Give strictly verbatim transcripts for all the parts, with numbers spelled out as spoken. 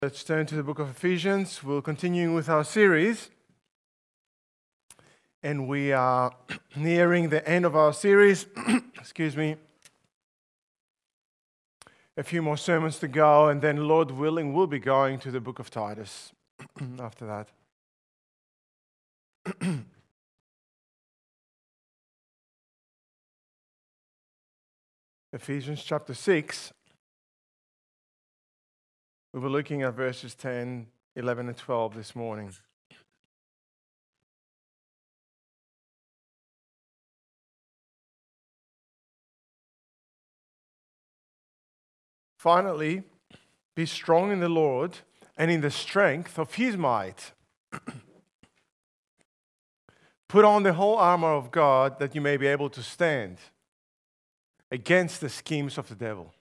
Let's turn to the book of Ephesians. We're continuing with our series, and we are nearing the end of our series. Excuse me. A few more sermons to go, and then, Lord willing, we'll be going to the book of Titus after that. Ephesians chapter six. We were looking at verses ten, eleven, and twelve this morning. Finally, be strong in the Lord and in the strength of His might. Put on the whole armor of God that you may be able to stand against the schemes of the devil.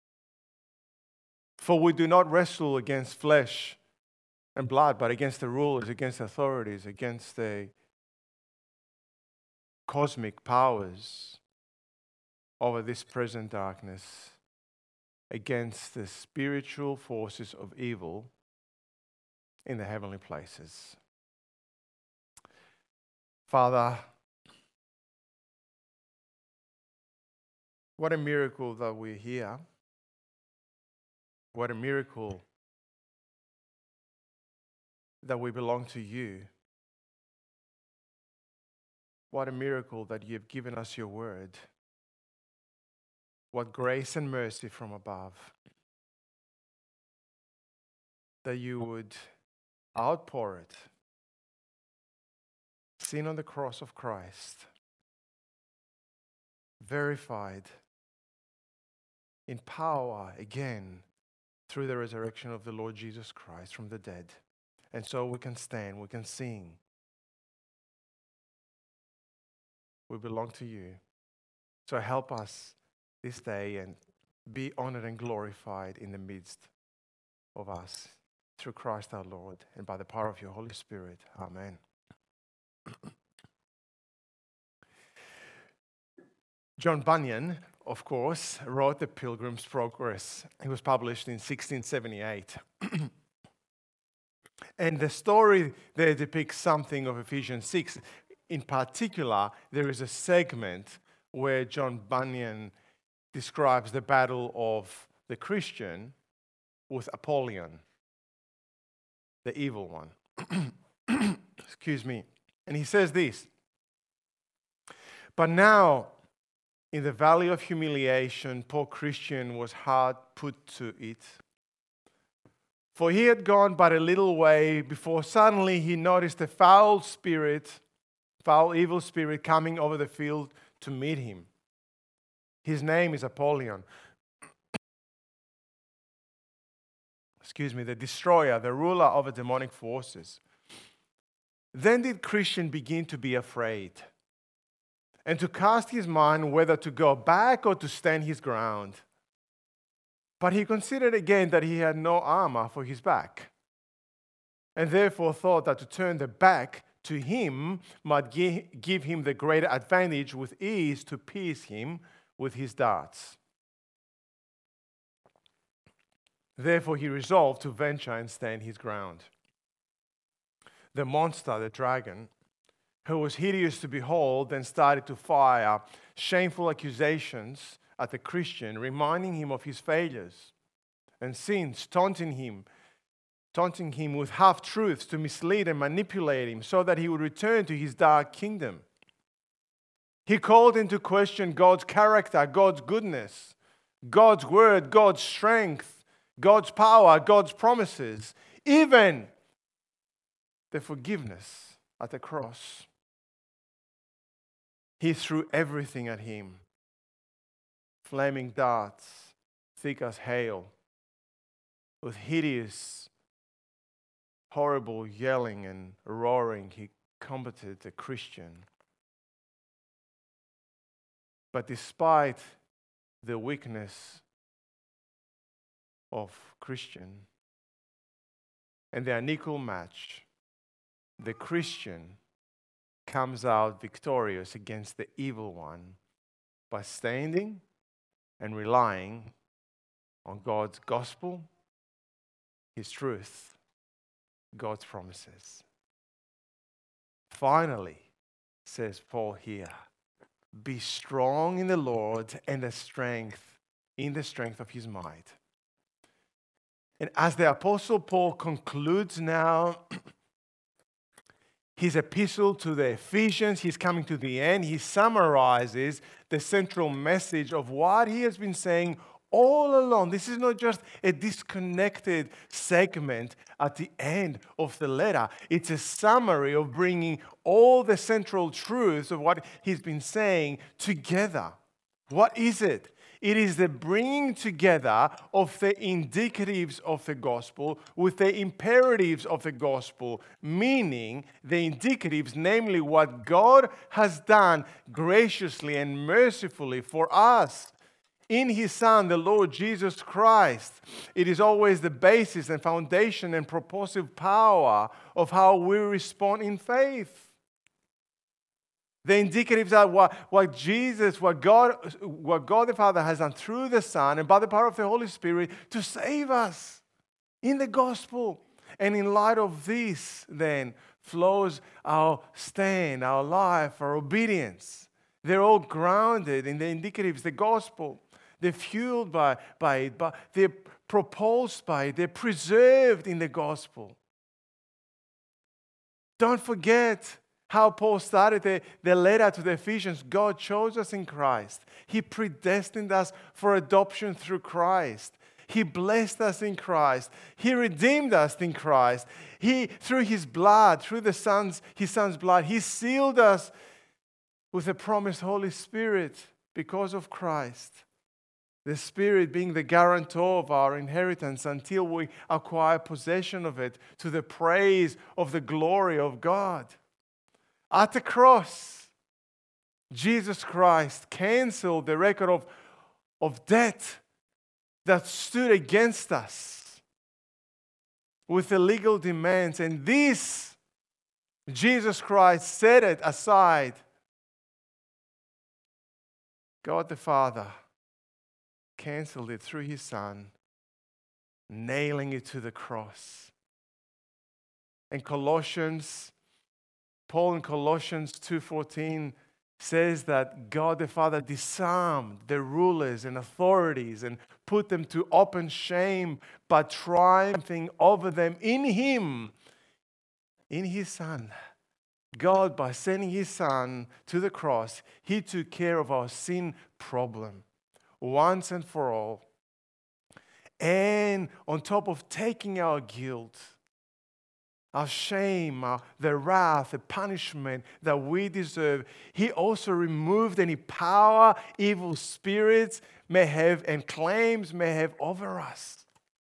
For we do not wrestle against flesh and blood, but against the rulers, against authorities, against the cosmic powers over this present darkness, against the spiritual forces of evil in the heavenly places. Father, what a miracle that we're here. What a miracle that we belong to you. What a miracle that you've given us your word. What grace and mercy from above. That you would outpour it. Seen on the cross of Christ. Verified in power again through the resurrection of the Lord Jesus Christ from the dead. And so we can stand, we can sing. We belong to you. So help us this day and be honored and glorified in the midst of us through Christ our Lord and by the power of your Holy Spirit. Amen. John Bunyan, of course, wrote The Pilgrim's Progress. It was published in sixteen seventy-eight. And the story there depicts something of Ephesians six. In particular, there is a segment where John Bunyan describes the battle of the Christian with Apollyon, the evil one. Excuse me. And he says this, "But now, in the valley of humiliation, poor Christian was hard put to it. For he had gone but a little way before suddenly he noticed a foul spirit, foul evil spirit coming over the field to meet him. His name is Apollyon." Excuse me, the destroyer, the ruler of the demonic forces. Then did Christian begin to be afraid and to cast his mind whether to go back or to stand his ground. But he considered again that he had no armor for his back, and therefore thought that to turn the back to him might give him the greater advantage with ease to pierce him with his darts. Therefore he resolved to venture and stand his ground. The monster, the dragon, who was hideous to behold, then started to fire shameful accusations at the Christian, reminding him of his failures and sins, taunting him, taunting him with half-truths to mislead and manipulate him so that he would return to his dark kingdom. He called into question God's character, God's goodness, God's word, God's strength, God's power, God's promises, even the forgiveness at the cross. He threw everything at him. Flaming darts, thick as hail, with hideous, horrible yelling and roaring, he combated the Christian. But despite the weakness of Christian and the unequal match, the Christian comes out victorious against the evil one by standing and relying on God's gospel, His truth, God's promises. Finally, says Paul here, be strong in the Lord and the strength, in the strength of his might. And as the Apostle Paul concludes now his epistle to the Ephesians, he's coming to the end, he summarizes the central message of what he has been saying all along. This is not just a disconnected segment at the end of the letter. It's a summary of bringing all the central truths of what he's been saying together. What is it? It is the bringing together of the indicatives of the gospel with the imperatives of the gospel, meaning the indicatives, namely what God has done graciously and mercifully for us in His Son, the Lord Jesus Christ. It is always the basis and foundation and propulsive power of how we respond in faith. The indicatives are what, what Jesus, what God, what God the Father has done through the Son and by the power of the Holy Spirit to save us in the gospel. And in light of this, then, flows our stand, our life, our obedience. They're all grounded in the indicatives, the gospel. They're fueled by, by it, but they're propulsed by it. They're preserved in the gospel. Don't forget how Paul started the, the letter to the Ephesians. God chose us in Christ. He predestined us for adoption through Christ. He blessed us in Christ. He redeemed us in Christ. He, through His blood, through the Son's, His Son's blood, He sealed us with the promised Holy Spirit because of Christ. The Spirit being the guarantor of our inheritance until we acquire possession of it to the praise of the glory of God. At the cross, Jesus Christ canceled the record of, of debt that stood against us with the legal demands. And this, Jesus Christ set it aside. God the Father canceled it through His Son, nailing it to the cross. And Colossians, Paul in Colossians two fourteen says that God the Father disarmed the rulers and authorities and put them to open shame by triumphing over them in Him, in His Son. God, by sending His Son to the cross, He took care of our sin problem once and for all. And on top of taking our guilt, our shame, our, the wrath, the punishment that we deserve, He also removed any power evil spirits may have and claims may have over us.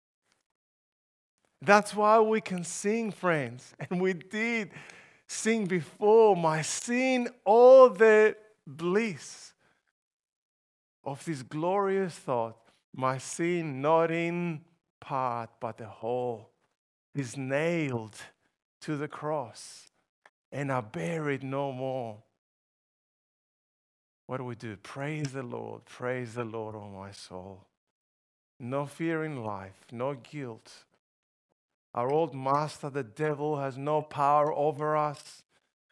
That's why we can sing, friends. And we did sing before, my sin, all the bliss of this glorious thought, my sin not in part but the whole is nailed to the cross, and I bear it no more. What do we do? Praise the Lord, praise the Lord, oh my soul. No fear in life, no guilt. Our old master, the devil, has no power over us.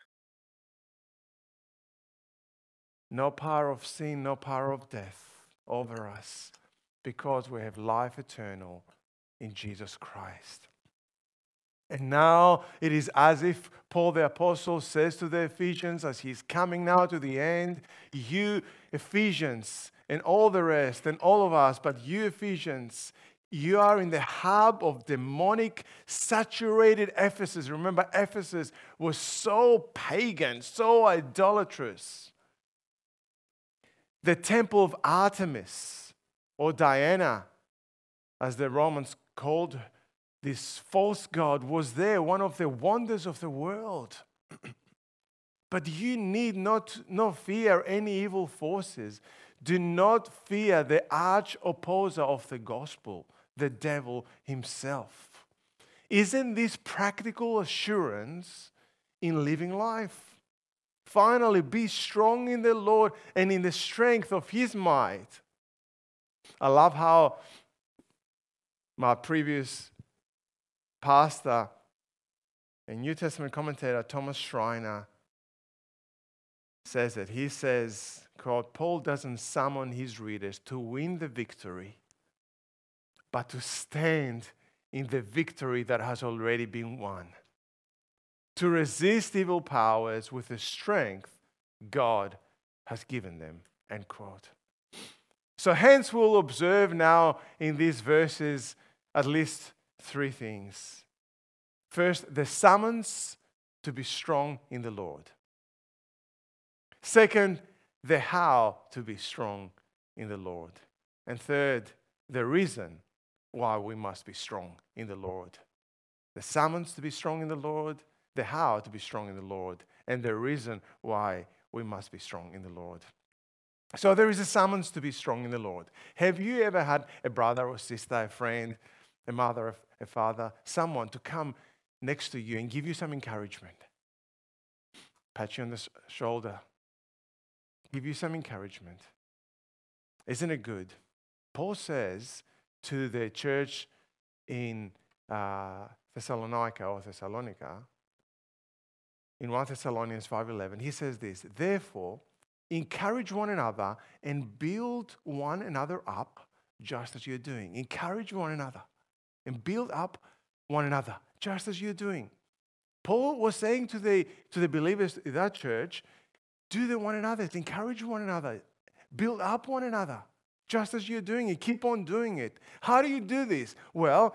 No power of sin, no power of death over us, because we have life eternal in Jesus Christ. And now it is as if Paul the Apostle says to the Ephesians, as he's coming now to the end, you Ephesians and all the rest and all of us, but you Ephesians, you are in the hub of demonic, saturated Ephesus. Remember, Ephesus was so pagan, so idolatrous. The temple of Artemis, or Diana, as the Romans called her, this false god, was there, one of the wonders of the world. But you need not, not fear any evil forces. Do not fear the arch opposer of the gospel, the devil himself. Isn't this practical assurance in living life? Finally, be strong in the Lord and in the strength of His might. I love how my previous pastor and New Testament commentator Thomas Schreiner says it. He says, quote, Paul doesn't summon his readers to win the victory, but to stand in the victory that has already been won. To resist evil powers with the strength God has given them, end quote. So hence we'll observe now in these verses at least three things. First, the summons to be strong in the Lord. Second, the how to be strong in the Lord. And third, the reason why we must be strong in the Lord. The summons to be strong in the Lord, the how to be strong in the Lord, and the reason why we must be strong in the Lord. So there is a summons to be strong in the Lord. Have you ever had a brother or sister, a friend, a mother, a father, someone to come next to you and give you some encouragement? Pat you on the shoulder. Give you some encouragement. Isn't it good? Paul says to the church in uh, Thessalonica or Thessalonica, in First Thessalonians five eleven, he says this, therefore, encourage one another and build one another up just as you're doing. Encourage one another and build up one another just as you're doing. Paul was saying to the, to the believers in that church, do the one another, encourage one another, build up one another just as you're doing it. Keep on doing it. How do you do this? Well,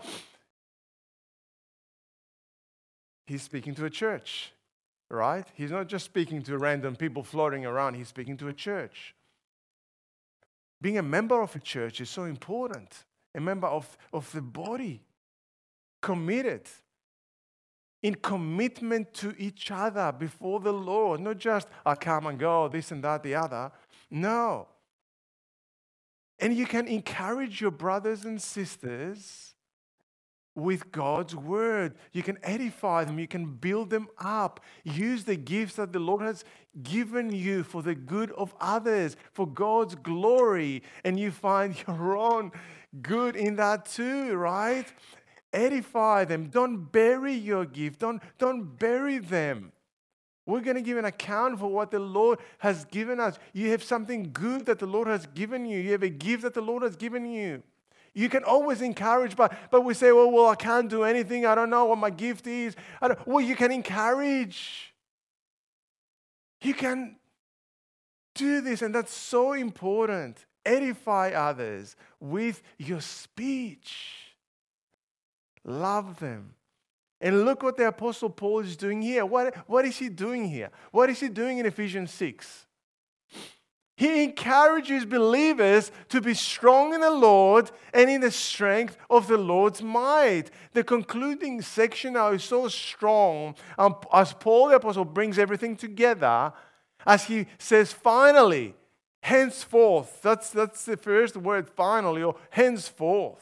he's speaking to a church. Right? He's not just speaking to random people floating around. He's speaking to a church. Being a member of a church is so important. A member of, of the body. Committed. In commitment to each other before the Lord. Not just, I come and go, this and that, the other. No. And you can encourage your brothers and sisters with God's word. You can edify them. You can build them up. Use the gifts that the Lord has given you for the good of others, for God's glory. And you find your own good in that too, right? Edify them. Don't bury your gift. Don't, don't bury them. We're going to give an account for what the Lord has given us. You have something good that the Lord has given you. You have a gift that the Lord has given you. You can always encourage, but, but we say, well, well, I can't do anything. I don't know what my gift is. I don't, well, you can encourage. You can do this, and that's so important. Edify others with your speech. Love them. And look what the Apostle Paul is doing here. What, what is he doing here? What is he doing in Ephesians six? He encourages believers to be strong in the Lord and in the strength of the Lord's might. The concluding section now is so strong um, as Paul the Apostle brings everything together, as he says, finally, henceforth. That's, that's the first word, finally, or henceforth.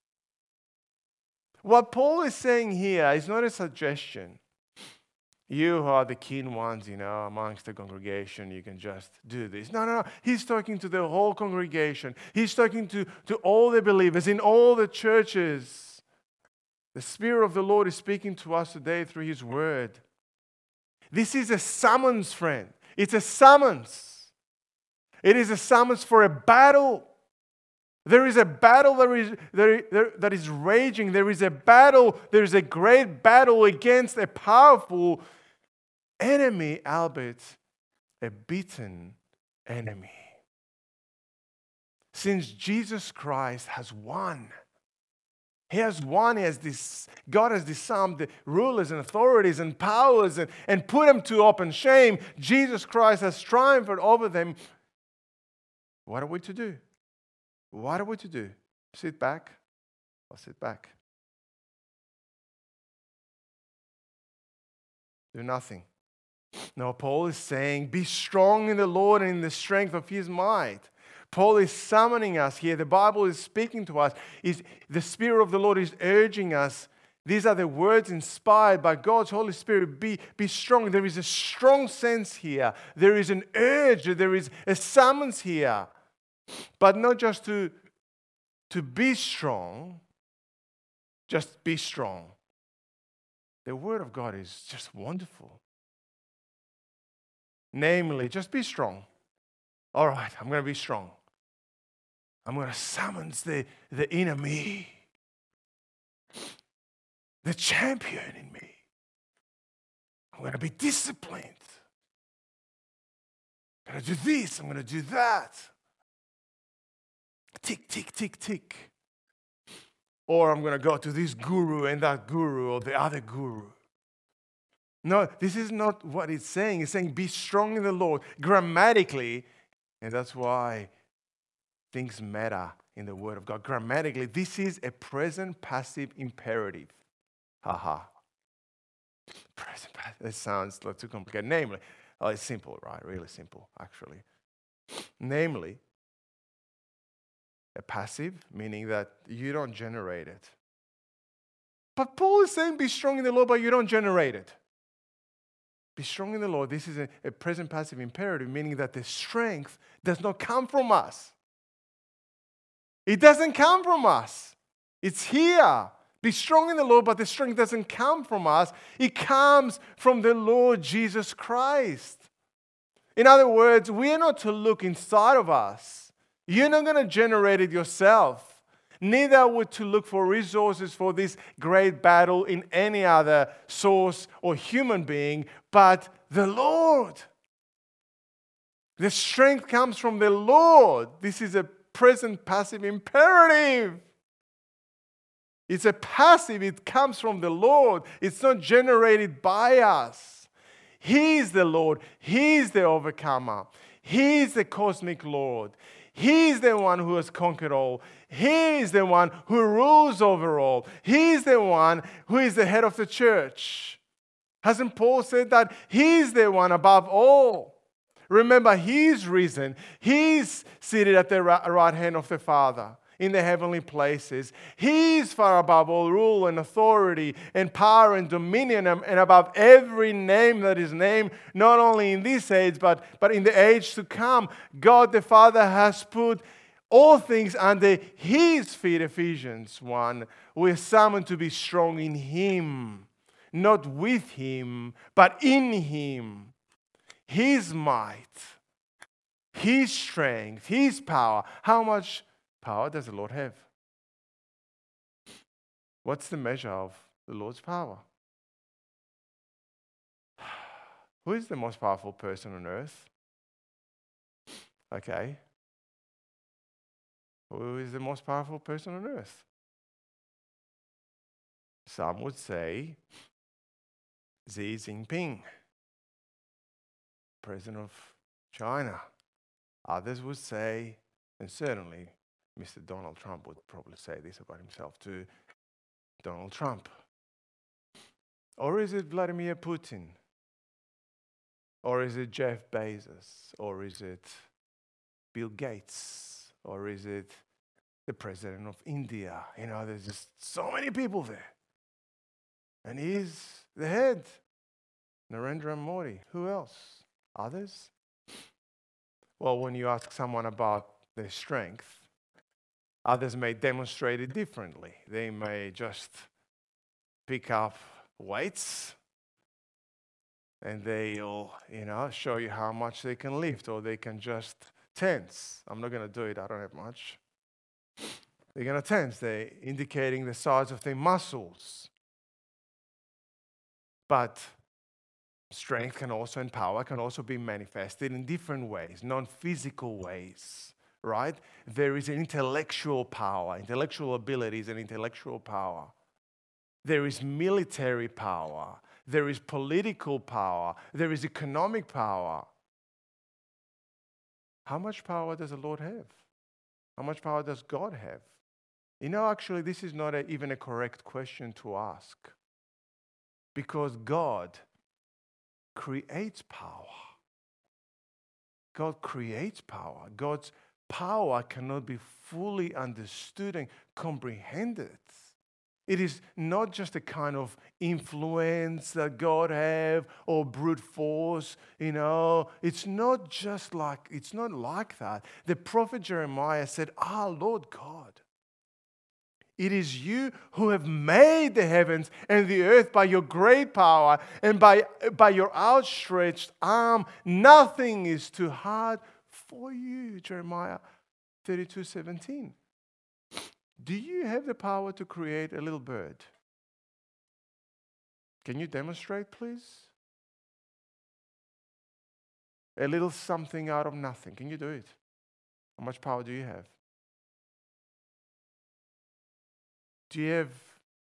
What Paul is saying here is not a suggestion. You who are the keen ones, you know, amongst the congregation, you can just do this. No, no, no. He's talking to the whole congregation. He's talking to, to all the believers in all the churches. The Spirit of the Lord is speaking to us today through His Word. This is a summons, friend. It's a summons. It is a summons for a battle. There is a battle that is, there, that is raging. There is a battle. There is a great battle against a powerful enemy, albeit a beaten enemy. Since Jesus Christ has won. He has won. He has this, God has disarmed the rulers and authorities and powers and, and put them to open shame. Jesus Christ has triumphed over them. What are we to do? What are we to do? Sit back? I'll sit back. Do nothing. No, Paul is saying, be strong in the Lord and in the strength of His might. Paul is summoning us here. The Bible is speaking to us. Is the Spirit of the Lord is urging us. These are the words inspired by God's Holy Spirit. Be, be strong. There is a strong sense here. There is an urge. There is a summons here. But not just to, to be strong, just be strong. The Word of God is just wonderful. Namely, just be strong. All right, I'm going to be strong. I'm going to summon the, the inner me, the champion in me. I'm going to be disciplined. I'm going to do this, I'm going to do that. Tick, tick, tick, tick. Or I'm going to go to this guru and that guru or the other guru. No, this is not what it's saying. It's saying be strong in the Lord grammatically. And that's why things matter in the Word of God. Grammatically, this is a present passive imperative. Haha. Present passive. It sounds like too complicated. Namely, oh, it's simple, right? Really simple, actually. Namely, a passive, meaning that you don't generate it. But Paul is saying be strong in the Lord, but you don't generate it. Be strong in the Lord. This is a, a present passive imperative, meaning that the strength does not come from us. It doesn't come from us. It's here. Be strong in the Lord, but the strength doesn't come from us. It comes from the Lord Jesus Christ. In other words, we are not to look inside of us. You're not going to generate it yourself. Neither are we to look for resources for this great battle in any other source or human being, but the Lord. The strength comes from the Lord. This is a present passive imperative. It's a passive, it comes from the Lord. It's not generated by us. He is the Lord. He is the overcomer. He is the cosmic Lord. He is the one who has conquered all. He is the one who rules over all. He is the one who is the head of the church. Hasn't Paul said that? He is the one above all. Remember, He's risen. He's seated at the right hand of the Father in the heavenly places. He's far above all rule and authority and power and dominion and above every name that is named, not only in this age, but, but in the age to come. God the Father has put all things under His feet, Ephesians one. We're summoned to be strong in Him, not with Him, but in Him. His might, His strength, His power. How much power does the Lord have? What's the measure of the Lord's power? Who is the most powerful person on earth? Okay. Who is the most powerful person on earth? Some would say Xi Jinping, President of China. Others would say, and certainly Mister Donald Trump would probably say this about himself too, Donald Trump. Or is it Vladimir Putin? Or is it Jeff Bezos? Or is it Bill Gates? Or is it the President of India? You know, there's just so many people there. And he's the head. Narendra Modi. Who else? Others? Well, when you ask someone about their strength, others may demonstrate it differently. They may just pick up weights and they'll, you know, show you how much they can lift, or they can just tense. I'm not going to do it. I don't have much. They're going to tense. They're indicating the size of their muscles. But strength can also, and power can also be manifested in different ways, non-physical ways. Right? There is an intellectual power, intellectual abilities and intellectual power. There is military power. There is political power. There is economic power. How much power does the Lord have? How much power does God have? You know, actually, this is not a, even a correct question to ask, because God creates power. God creates power. God's power cannot be fully understood and comprehended. It is not just a kind of influence that God have or brute force, you know. It's not just like, it's not like that. The prophet Jeremiah said, "Ah, Lord God, It is you who have made the heavens and the earth by your great power and by, by your outstretched arm. Nothing is too hard for you. Jeremiah thirty-two seventeen. Do you have the power to create a little bird? Can you demonstrate, please? A little something out of nothing. Can you do it? How much power do you have? Do you have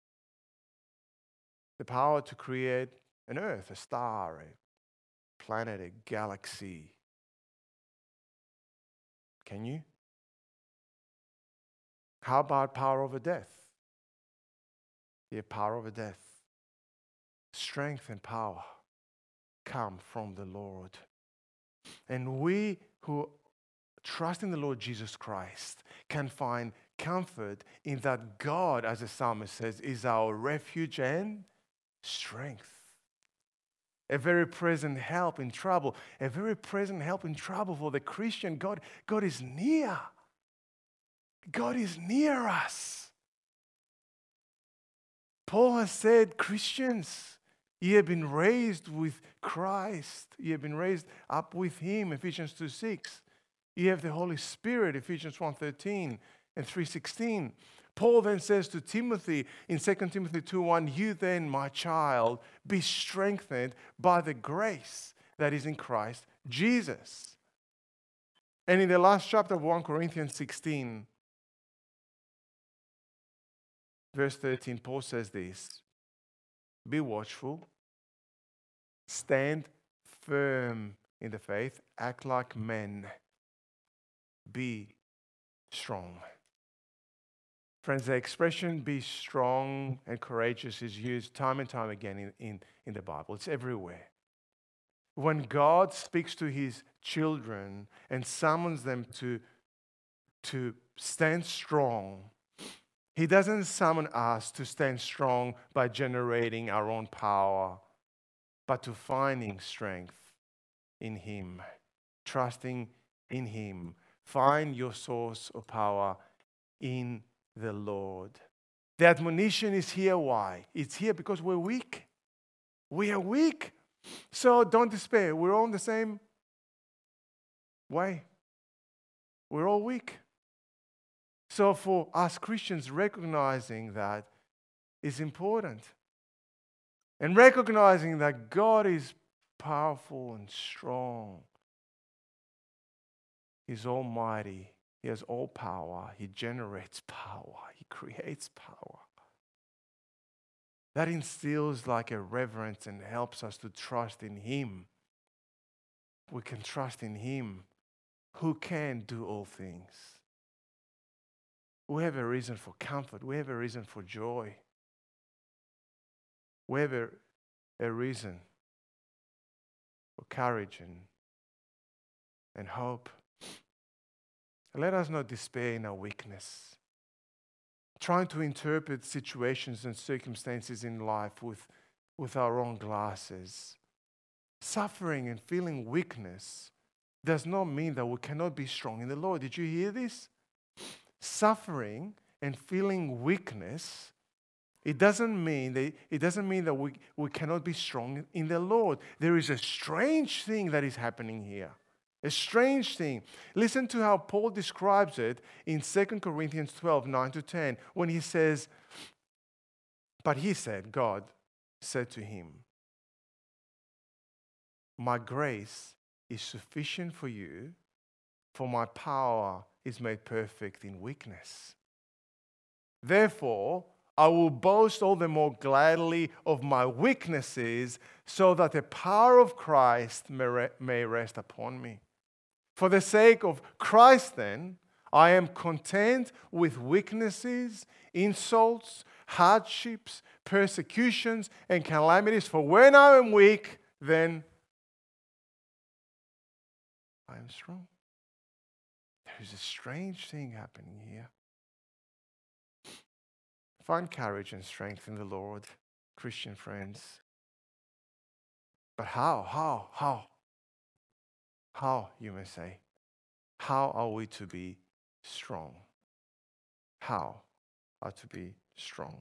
the power to create an earth, a star, a planet, a galaxy? Can you? How about power over death? You have power over death. Strength and power come from the Lord. And we who trust in the Lord Jesus Christ can find comfort in that God, as the psalmist says, is our refuge and strength. A very present help in trouble. A very present help in trouble for the Christian. God, God is near. God is near us. Paul has said, Christians, you have been raised with Christ. You have been raised up with Him, Ephesians two six. You have the Holy Spirit, Ephesians one thirteen and three sixteen. Paul then says to Timothy in Second Timothy two one, you then, my child, be strengthened by the grace that is in Christ Jesus. And in the last chapter of First Corinthians sixteen, verse thirteen, Paul says this, be watchful, stand firm in the faith, act like men, be strong. Friends, the expression be strong and courageous is used time and time again in, in, in the Bible. It's everywhere. When God speaks to His children and summons them to, to stand strong, He doesn't summon us to stand strong by generating our own power, but to finding strength in Him, trusting in Him. Find your source of power in the Lord. The admonition is here. Why? It's here because we're weak. We are weak. So don't despair. We're all in the same way. We're all weak. So for us Christians, recognizing that is important. And recognizing that God is powerful and strong. He's almighty. He has all power. He generates power. He creates power. That instills like a reverence and helps us to trust in Him. We can trust in Him who can do all things. We have a reason for comfort. We have a reason for joy. We have a, a reason for courage and, and hope. Let us not despair in our weakness. Trying to interpret situations and circumstances in life with, with our own glasses. Suffering and feeling weakness does not mean that we cannot be strong in the Lord. Did you hear this? Suffering and feeling weakness, it doesn't mean that, it doesn't mean that we, we cannot be strong in the Lord. There is a strange thing that is happening here. A strange thing. Listen to how Paul describes it in Second Corinthians twelve, nine to ten, when he says, but he said, God said to him, my grace is sufficient for you, for my power is made perfect in weakness. Therefore, I will boast all the more gladly of my weaknesses, so that the power of Christ may rest upon me. For the sake of Christ, then, I am content with weaknesses, insults, hardships, persecutions, and calamities. For when I am weak, then I am strong. There is a strange thing happening here. Find courage and strength in the Lord, Christian friends. But how? How? How? How, you may say? How are we to be strong? How how to be strong.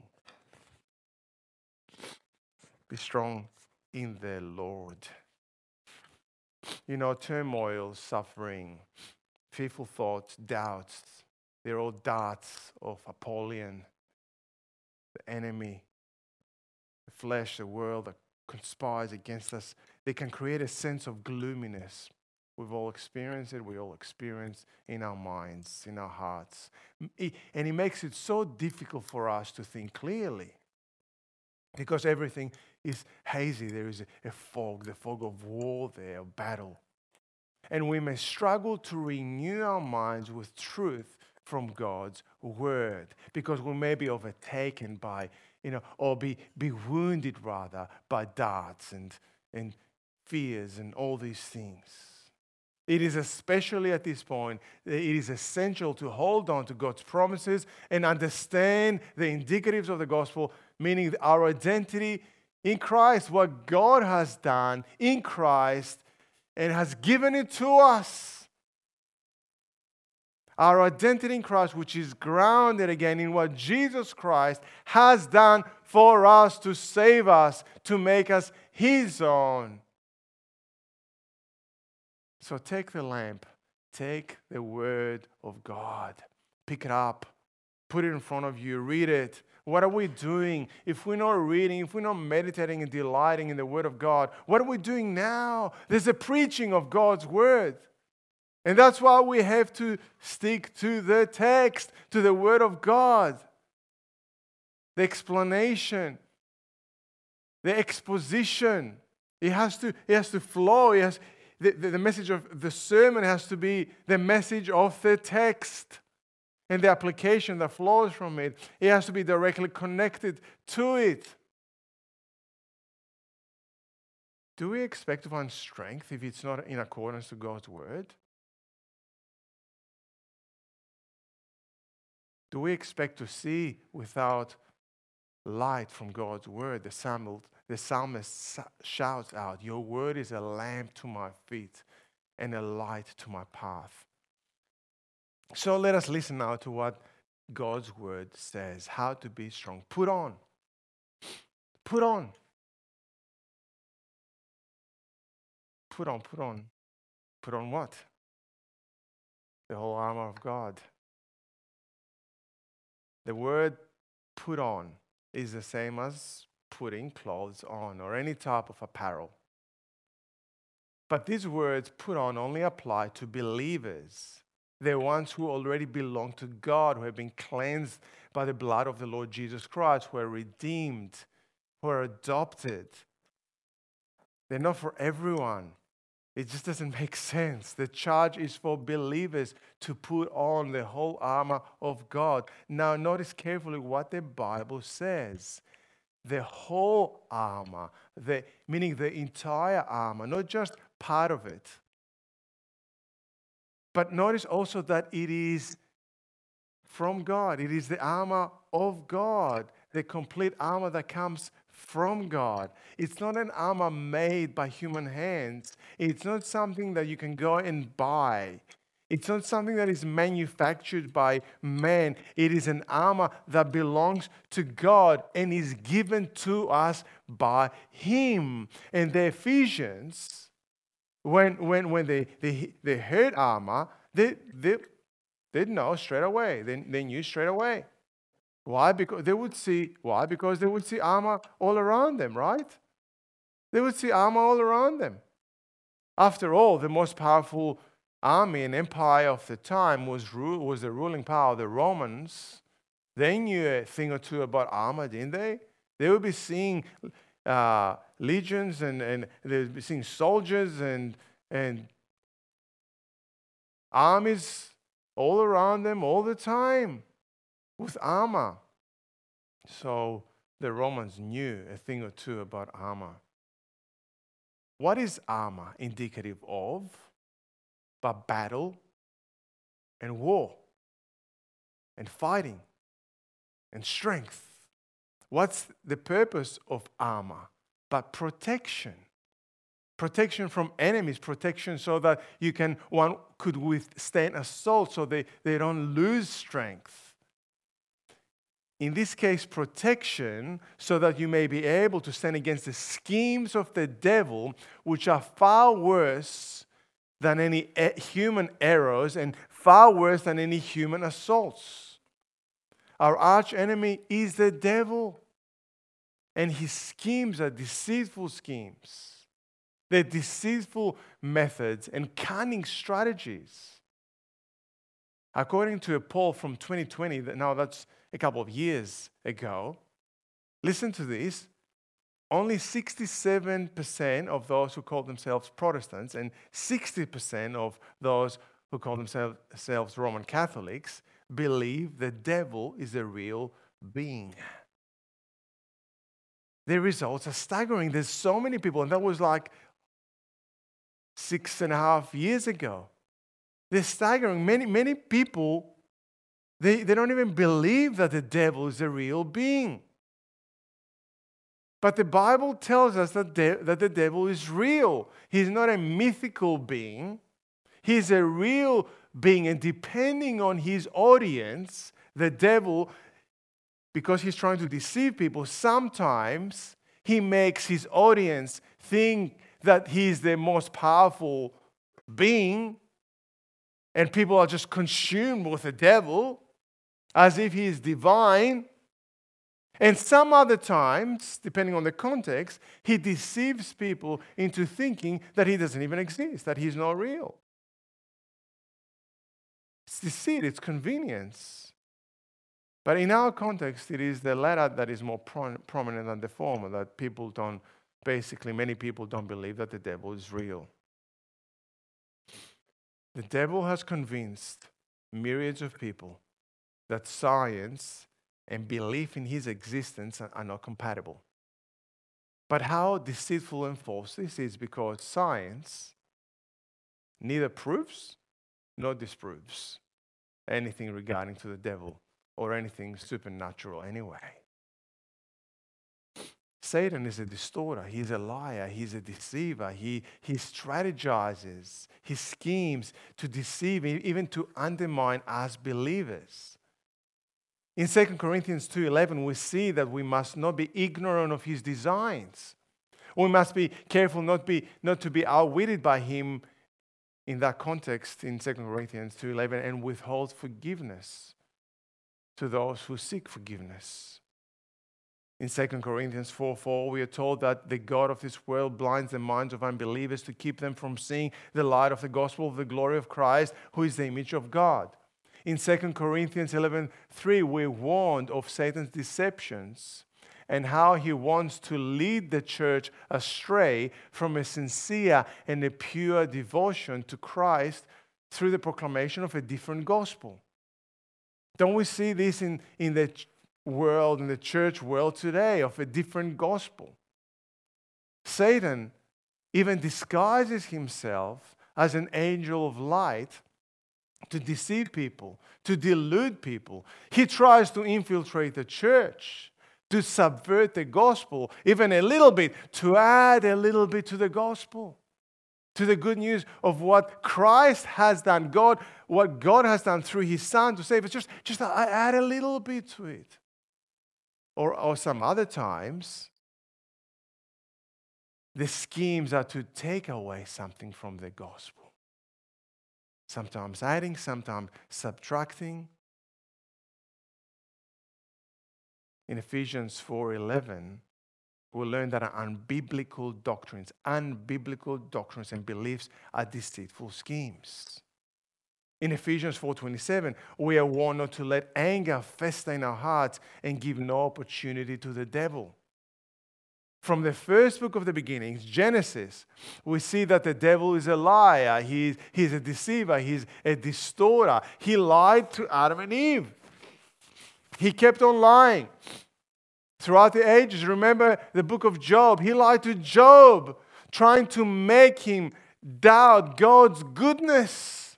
Be strong in the Lord. You know, turmoil, suffering, fearful thoughts, doubts, they're all darts of Apollyon, the enemy, the flesh, the world that conspires against us. They can create a sense of gloominess. We've all experienced it. We all experience in our minds, in our hearts. And it makes it so difficult for us to think clearly because everything is hazy. There is a fog, the fog of war there, of battle. And we may struggle to renew our minds with truth from God's word because we may be overtaken by, you know, or be, be wounded rather by darts and, and fears and all these things. It is especially at this point, it is essential to hold on to God's promises and understand the indicatives of the gospel, meaning our identity in Christ, what God has done in Christ and has given it to us. Our identity in Christ, which is grounded again in what Jesus Christ has done for us to save us, to make us His own. So take the lamp, take the Word of God, pick it up, put it in front of you, read it. What are we doing? If we're not reading, if we're not meditating and delighting in the Word of God, what are we doing now? There's a preaching of God's Word. And that's why we have to stick to the text, to the Word of God. The explanation, the exposition. It has to, it has to flow. It has, the, the, the message of the sermon has to be the message of the text. And the application that flows from it, it has to be directly connected to it. Do we expect to find strength if it's not in accordance to God's Word? Do we expect to see without light from God's Word? The psalmist, the psalmist shouts out, "Your Word is a lamp to my feet and a light to my path." So let us listen now to what God's Word says, how to be strong. Put on. Put on. Put on, put on. Put on what? The whole armor of God. The word put on is the same as putting clothes on or any type of apparel. But these words put on only apply to believers. They're ones who already belong to God, who have been cleansed by the blood of the Lord Jesus Christ, who are redeemed, who are adopted. They're not for everyone. It just doesn't make sense. The charge is for believers to put on the whole armor of God. Now, notice carefully what the Bible says. The whole armor, the, meaning the entire armor, not just part of it. But notice also that it is from God. It is the armor of God, the complete armor that comes from God. It's not an armor made by human hands. It's not something that you can go and buy. It's not something that is manufactured by man. It is an armor that belongs to God and is given to us by Him. And the Ephesians, when when when they they, they heard armor, they they they know straight away. They, they knew straight away. Why? Because they would see, why? Because they would see armor all around them, right? They would see armor all around them. After all, the most powerful army and empire of the time was, rule, was the ruling power of the Romans. They knew a thing or two about armor, didn't they? They would be seeing uh, legions and, and they would be seeing soldiers and, and armies all around them all the time with armor. So the Romans knew a thing or two about armor. What is armor indicative of? But battle and war and fighting and strength. What's the purpose of armor? But protection. Protection from enemies, protection so that you can, one could withstand assault so they, they don't lose strength. in this case, protection, so that you may be able to stand against the schemes of the devil, which are far worse than any human arrows and far worse than any human assaults. Our arch enemy is the devil, and his schemes are deceitful schemes. They're deceitful methods and cunning strategies. According to a poll from twenty twenty, now that's a couple of years ago, listen to this, only sixty-seven percent of those who call themselves Protestants and sixty percent of those who call themselves Roman Catholics believe the devil is a real being. The results are staggering. There's so many people, and that was like six and a half years ago. They're staggering. Many, many people, they, they don't even believe that the devil is a real being. But the Bible tells us that, de- that the devil is real. He's not a mythical being. He's a real being. And depending on his audience, the devil, because he's trying to deceive people, sometimes he makes his audience think that he's the most powerful being, and people are just consumed with the devil as if he is divine. And some other times, depending on the context, he deceives people into thinking that he doesn't even exist, that he's not real. It's deceit, it's convenience. But in our context, it is the latter that is more pro- prominent than the former, that people don't, basically many people don't believe that the devil is real. The devil has convinced myriads of people that science and belief in his existence are, are not compatible. But how deceitful and false this is, because science neither proves nor disproves anything regarding to the devil or anything supernatural anyway. Satan is a distorter. He's a liar. He's a deceiver. He, he strategizes. He schemes to deceive, even to undermine us believers. In Second Corinthians two eleven, we see that we must not be ignorant of his designs. We must be careful not, be, not to be outwitted by him in that context in Second Corinthians two eleven, and withhold forgiveness to those who seek forgiveness. In Second Corinthians four four, we are told that the God of this world blinds the minds of unbelievers to keep them from seeing the light of the gospel of the glory of Christ, who is the image of God. In Second Corinthians eleven three, we're warned of Satan's deceptions and how he wants to lead the church astray from a sincere and a pure devotion to Christ through the proclamation of a different gospel. Don't we see this in, in the world, in the church world today, of a different gospel? Satan even disguises himself as an angel of light to deceive people, to delude people. He tries to infiltrate the church, to subvert the gospel, even a little bit, to add a little bit to the gospel, to the good news of what Christ has done, God, what God has done through his Son to save us. Just, just add a little bit to it. Or, or some other times, the schemes are to take away something from the gospel. Sometimes adding, sometimes subtracting. In Ephesians four eleven, we learn that unbiblical doctrines, unbiblical doctrines and beliefs are deceitful schemes. In Ephesians four twenty-seven, we are warned not to let anger fester in our hearts and give no opportunity to the devil. From the first book of the beginnings, Genesis, we see that the devil is a liar. He, he's a deceiver. He's a distorter. He lied to Adam and Eve. He kept on lying. Throughout the ages, remember the book of Job. He lied to Job, trying to make him doubt God's goodness.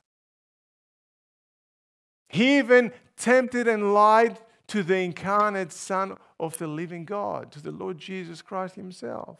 He even tempted and lied to the incarnate Son of the living God, to the Lord Jesus Christ himself.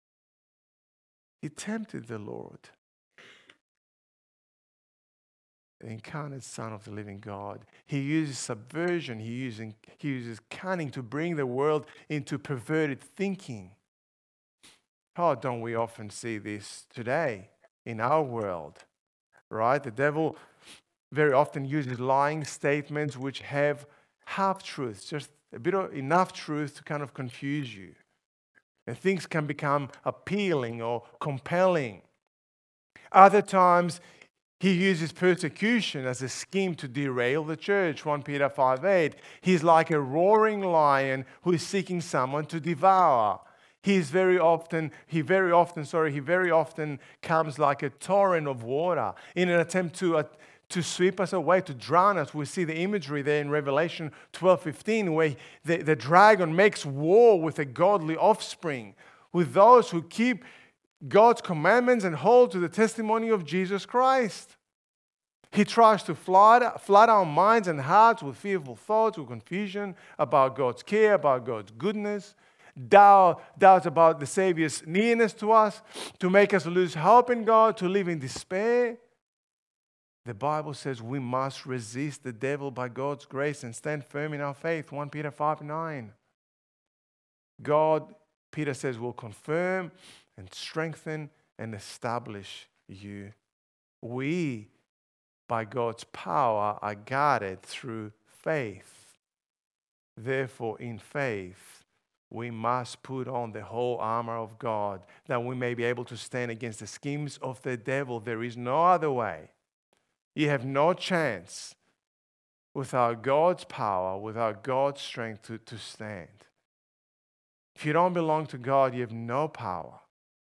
He tempted the Lord. the incarnate Son of the living God. He uses subversion, he uses, he uses cunning to bring the world into perverted thinking. How don't we often see this today in our world, right? The devil very often uses lying statements which have half-truths, just a bit of enough truth to kind of confuse you. And things can become appealing or compelling. Other times, he uses persecution as a scheme to derail the church. First Peter five eight. He's like a roaring lion who is seeking someone to devour. He is very often, he very often, sorry, he very often comes like a torrent of water in an attempt to, uh, to sweep us away, to drown us. We see the imagery there in Revelation twelve fifteen, where the, the dragon makes war with a godly offspring, with those who keep God's commandments and hold to the testimony of Jesus Christ. He tries to flood, flood our minds and hearts with fearful thoughts, with confusion about God's care, about God's goodness, doubt, doubts about the Savior's nearness to us, to make us lose hope in God, to live in despair. The Bible says we must resist the devil by God's grace and stand firm in our faith. First Peter five nine. God, Peter says, will confirm and strengthen and establish you. We, by God's power, are guarded through faith. Therefore, in faith, we must put on the whole armor of God, that we may be able to stand against the schemes of the devil. There is no other way. You have no chance without God's power, without God's strength to, to stand. If you don't belong to God, you have no power.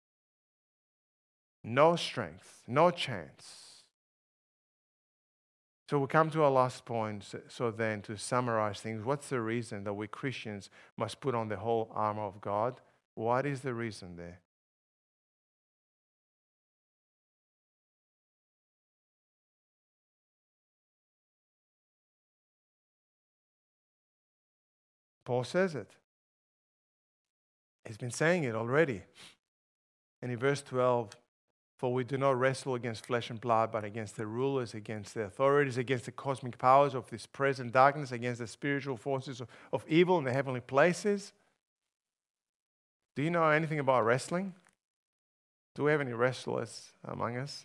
No strength, no chance. So we come to our last point. So then, to summarize things, what's the reason that we Christians must put on the whole armor of God? What is the reason there? Paul says it. He's been saying it already. And in verse twelve, for we do not wrestle against flesh and blood, but against the rulers, against the authorities, against the cosmic powers of this present darkness, against the spiritual forces of, of evil in the heavenly places. Do you know anything about wrestling? Do we have any wrestlers among us?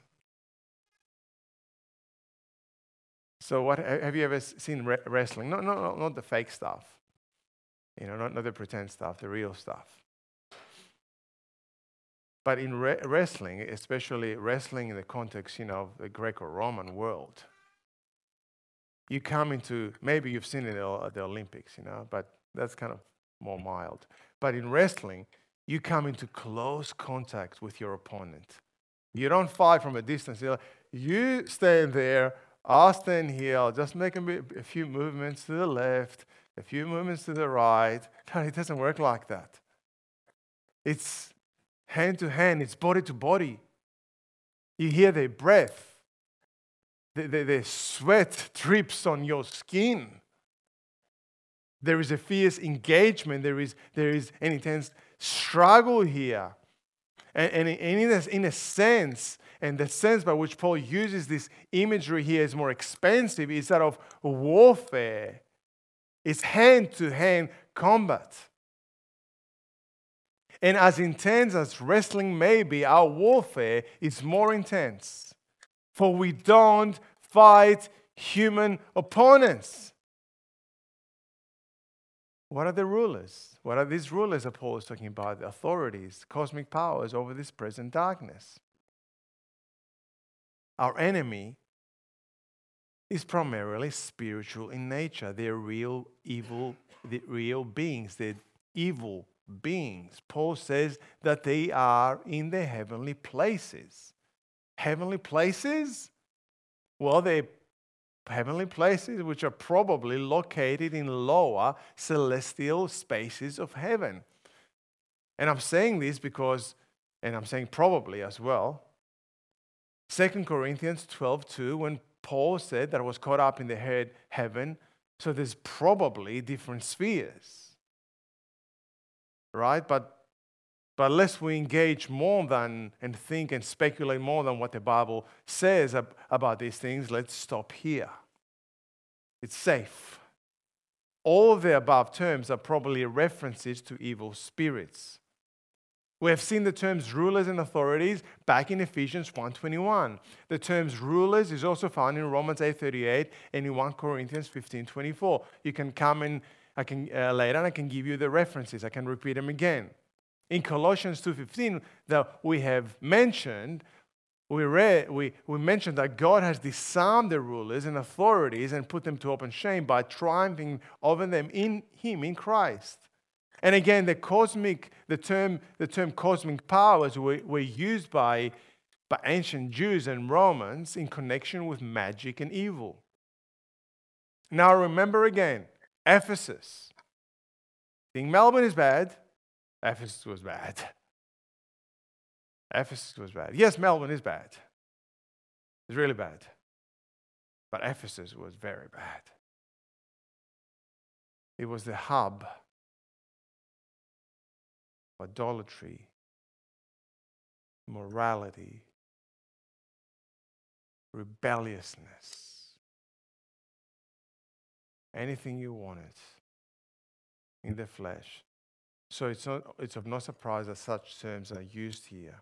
So what have you ever seen re- wrestling? No, no, no, not the fake stuff. You know, not, not the pretend stuff, the real stuff. But in re- wrestling, especially wrestling in the context, you know, of the Greco-Roman world, you come into, maybe you've seen it at the Olympics, you know, but that's kind of more mild. But in wrestling, you come into close contact with your opponent. You don't fight from a distance. You're like, you stand there, I'll stand here, I'll just make a, bit, a few movements to the left, a few movements to the right. No, it doesn't work like that. It's hand to hand, it's body to body. You hear their breath. The, the, the sweat drips on your skin. There is a fierce engagement. There is, there is an intense struggle here. And, and in, a, in a sense, and the sense by which Paul uses this imagery here is more expansive, is that of warfare. It's hand-to-hand combat. And as intense as wrestling may be, our warfare is more intense. For we don't fight human opponents. What are the rulers? What are these rulers that Paul is talking about? The authorities, cosmic powers over this present darkness. Our enemy is primarily spiritual in nature. They're real evil, the real beings. They're evil beings. Paul says that they are in the heavenly places. Heavenly places? Well, they're heavenly places which are probably located in lower celestial spaces of heaven. And I'm saying this because, and I'm saying probably as well, Second Corinthians twelve two, when Paul said that I was caught up in the head heaven, so there's probably different spheres. Right? But But unless we engage more than and think and speculate more than what the Bible says ab- about these things, let's stop here. It's safe. All of the above terms are probably references to evil spirits. We have seen the terms rulers and authorities back in Ephesians one twenty-one. The terms rulers is also found in Romans eight thirty-eight and in First Corinthians fifteen twenty-four. You can come in I can, uh, later and I can give you the references. I can repeat them again. In Colossians two fifteen that we have mentioned, we read, we, we mentioned that God has disarmed the rulers and authorities and put them to open shame by triumphing over them in Him, in Christ. And again, the cosmic, the term, the term cosmic powers were, were used by, by ancient Jews and Romans in connection with magic and evil. Now remember again, Ephesus. Think Melbourne is bad. Ephesus was bad. Ephesus was bad. Yes, Melbourne is bad. It's really bad. But Ephesus was very bad. It was the hub of idolatry, morality, rebelliousness. Anything you wanted in the flesh. So it's not, it's of no surprise that such terms are used here.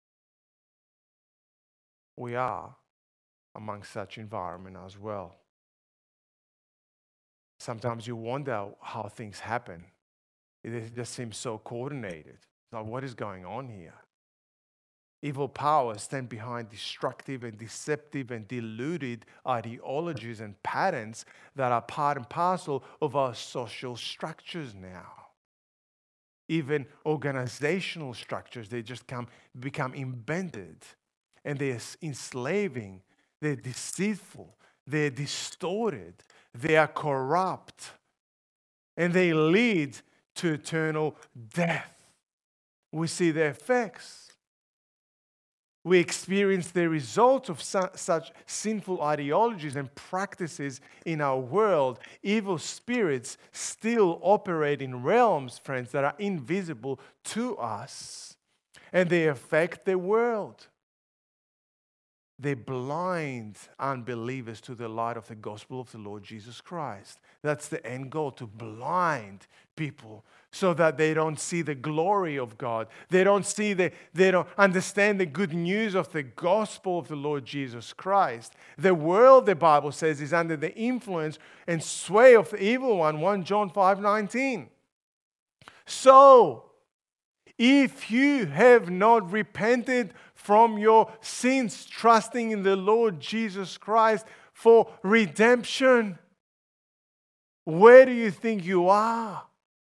We are among such environment as well. Sometimes you wonder how things happen. It just seems so coordinated. Like, what is going on here? Evil powers stand behind destructive and deceptive and deluded ideologies and patterns that are part and parcel of our social structures now. Even organizational structures, they just come, become embedded. And they're enslaving, they're deceitful, they're distorted, they are corrupt, and they lead to eternal death. We see the effects. We experience the results of su- such sinful ideologies and practices in our world. Evil spirits still operate in realms, friends, that are invisible to us, and they affect the world. They blind unbelievers to the light of the gospel of the Lord Jesus Christ. That's the end goal, to blind people so that they don't see the glory of God. They don't see the, they don't understand the good news of the gospel of the Lord Jesus Christ. The world, the Bible says, is under the influence and sway of the evil one, First John five nineteen. So, if you have not repented from your sins, trusting in the Lord Jesus Christ for redemption, where do you think you are?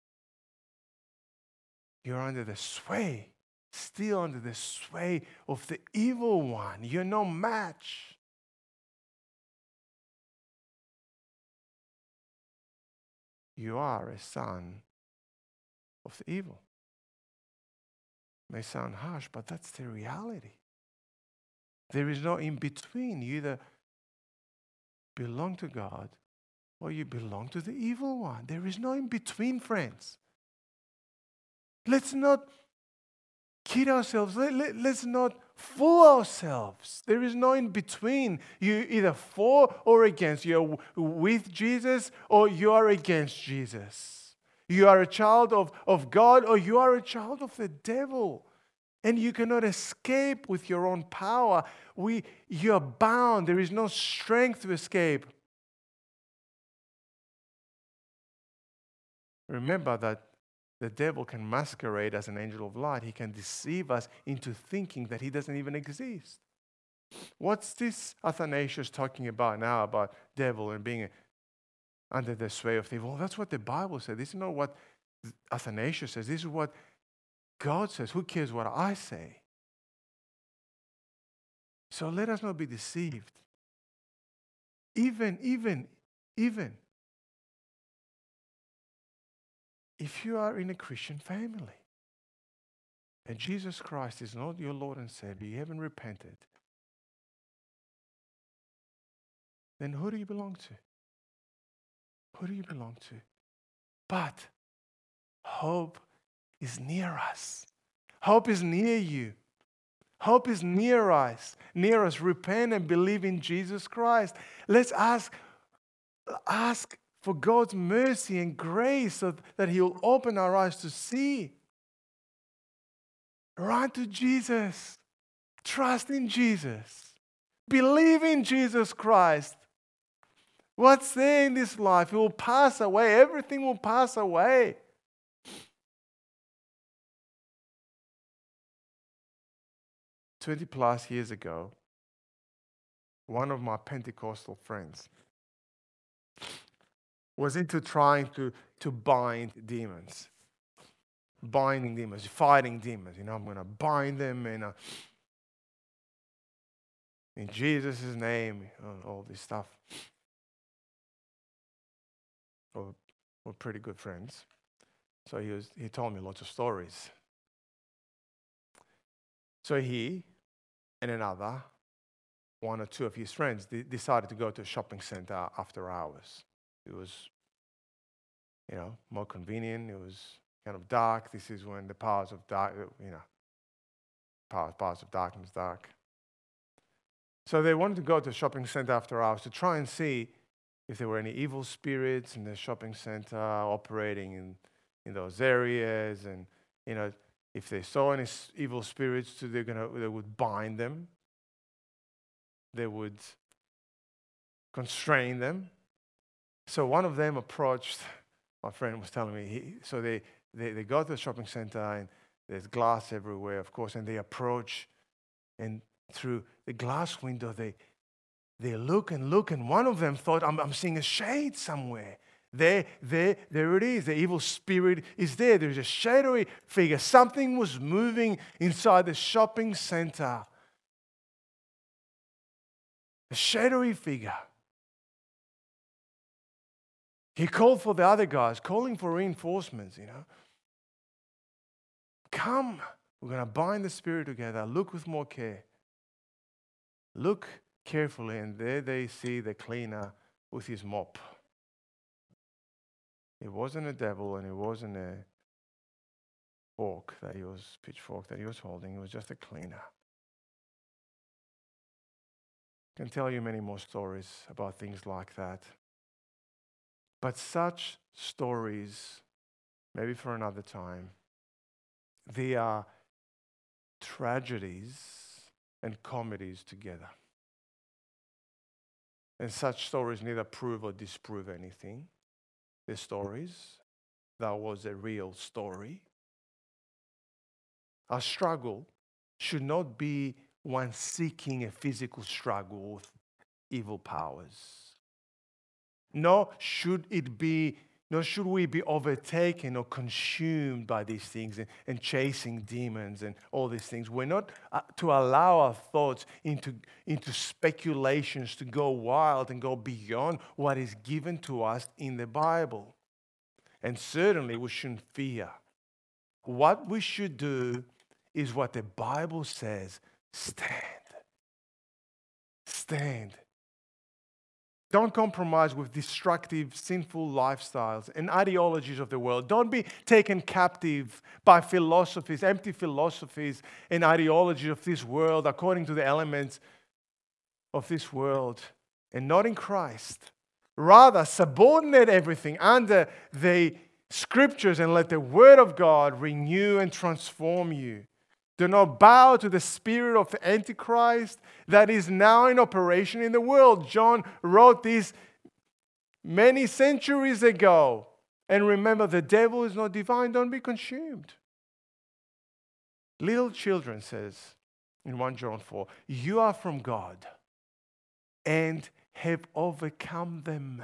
You're under the sway, still under the sway of the evil one. You're no match. You are a son of the evil. May sound harsh, but that's the reality. There is no in between. You either belong to God or you belong to the evil one. There is no in between, friends. Let's not kid ourselves. Let, let, let's not fool ourselves. There is no in between. You either for or against. You're with Jesus or you are against Jesus. You are a child of, of God or you are a child of the devil. And you cannot escape with your own power. We, you're bound. There is no strength to escape. Remember that the devil can masquerade as an angel of light. He can deceive us into thinking that he doesn't even exist. What's this Athanasius talking about now about devil and being under the sway of evil? Well, that's what the Bible says. This is not what Athanasius says. This is what God says. Who cares what I say? So let us not be deceived. Even, even, even if you are in a Christian family and Jesus Christ is not your Lord and Savior, you haven't repented, then who do you belong to? Who do you belong to? But hope is near us. Hope is near you. Hope is near us. Near us. Repent and believe in Jesus Christ. Let's ask, ask for God's mercy and grace so that He will open our eyes to see. Run to Jesus. Trust in Jesus. Believe in Jesus Christ. What's there in this life? It will pass away. Everything will pass away. twenty plus years ago, one of my Pentecostal friends was into trying to, to bind demons. Binding demons, fighting demons. You know, I'm going to bind them in, a, in Jesus' name, all this stuff. We're, we're pretty good friends. So he, was, he told me lots of stories. So he and another, one or two of his friends, they decided to go to a shopping center after hours. It was, you know, more convenient. It was kind of dark. This is when the powers of dark, you know, powers, powers of darkness, dark. So they wanted to go to a shopping center after hours to try and see if there were any evil spirits in the shopping center operating in, in those areas, and, you know, if they saw any evil spirits, they're gonna, they would bind them. They would constrain them. So one of them approached, my friend was telling me, he, so they, they, they go to the shopping center and there's glass everywhere, of course, and they approach, and through the glass window, they, they look and look, and one of them thought, I'm, I'm seeing a shade somewhere. There, there, there it is. The evil spirit is there. There's a shadowy figure. Something was moving inside the shopping center. A shadowy figure. He called for the other guys, calling for reinforcements, you know. Come, we're going to bind the spirit together. Look with more care. Look carefully, and there they see the cleaner with his mop. It wasn't a devil, and it wasn't a fork that he was, pitchfork that he was holding. It was just a cleaner. I can tell you many more stories about things like that. But such stories, maybe for another time, they are tragedies and comedies together. And such stories neither prove or disprove anything. The stories, that was a real story. Our struggle should not be one seeking a physical struggle with evil powers. Nor should it be, nor should we be overtaken or consumed by these things and, and chasing demons and all these things. We're not uh, to allow our thoughts into, into speculations to go wild and go beyond what is given to us in the Bible. And certainly we shouldn't fear. What we should do is what the Bible says. Stand. Stand. Don't compromise with destructive, sinful lifestyles and ideologies of the world. Don't be taken captive by philosophies, empty philosophies and ideologies of this world according to the elements of this world and not in Christ. Rather, subordinate everything under the Scriptures and let the Word of God renew and transform you. Do not bow to the spirit of the Antichrist that is now in operation in the world. John wrote this many centuries ago. And remember, the devil is not divine. Don't be consumed. Little children, says in First John four, you are from God and have overcome them.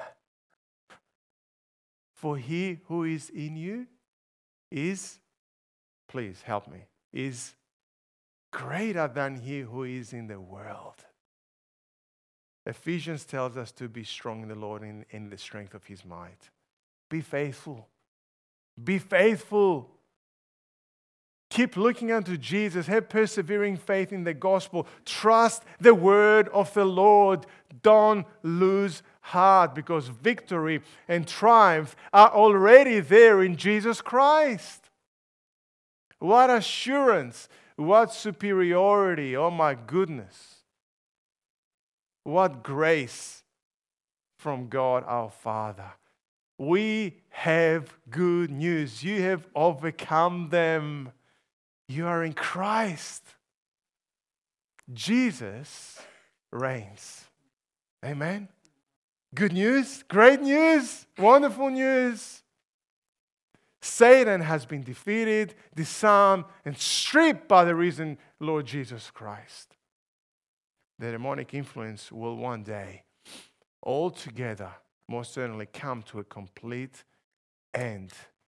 For he who is in you is, please help me, is greater than he who is in the world. Ephesians tells us to be strong in the Lord and in, in the strength of his might. Be faithful. Be faithful. Keep looking unto Jesus. Have persevering faith in the gospel. Trust the word of the Lord. Don't lose heart, because victory and triumph are already there in Jesus Christ. What assurance, what superiority, oh my goodness. What grace from God our Father. We have good news. You have overcome them. You are in Christ. Jesus reigns. Amen. Good news, great news, wonderful news. Satan has been defeated, disarmed, and stripped by the risen Lord Jesus Christ. The demonic influence will one day altogether, most certainly, come to a complete end.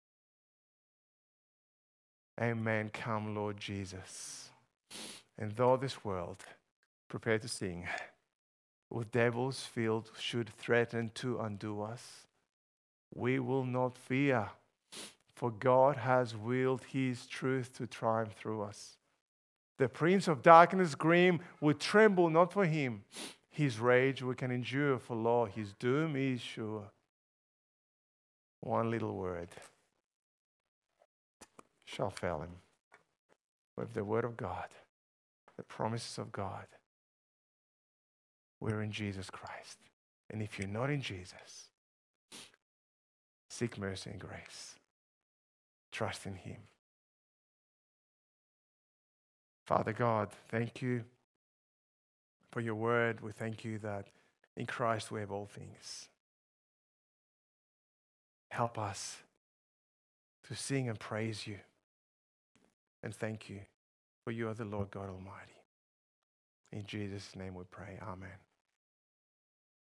Amen. Come, Lord Jesus. And though this world, prepare to sing, with devils filled, should threaten to undo us, we will not fear, for God has willed His truth to triumph through us. The prince of darkness grim would tremble not for him. His rage we can endure, for lo, his doom is sure. One little word shall fail him. With the word of God, the promises of God, we're in Jesus Christ. And if you're not in Jesus, seek mercy and grace. Trust in Him. Father God, thank you for your word. We thank you that in Christ we have all things. Help us to sing and praise you. And thank you, for you are the Lord God Almighty. In Jesus' name we pray. Amen.